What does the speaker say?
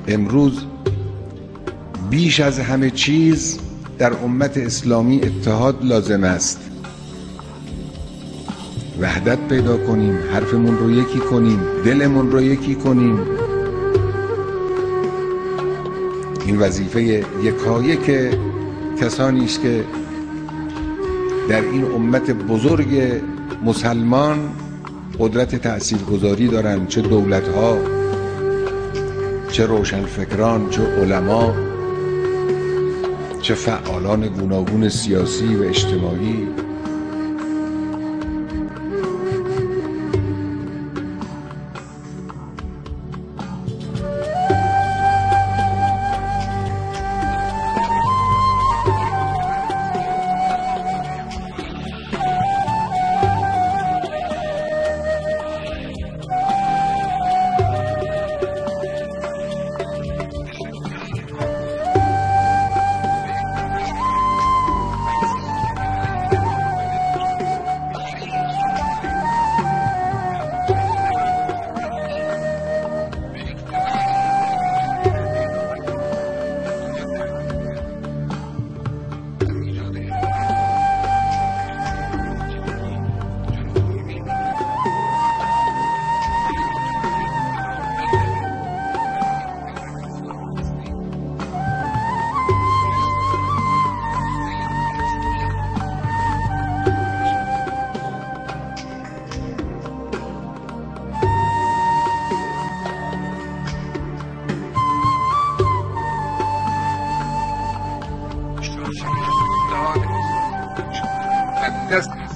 امروز بیش از همه چیز در امت اسلامی اتحاد لازم است. وحدت پیدا کنیم، حرفمون رو یکی کنیم، دلمون رو یکی کنیم. این وظیفه یکایک کسانی است که در این امت بزرگ مسلمان قدرت تأثیرگذاری دارند، چه دولت‌ها، چه روشنفکران، چه علما، چه فعالان گوناگون سیاسی و اجتماعی. Just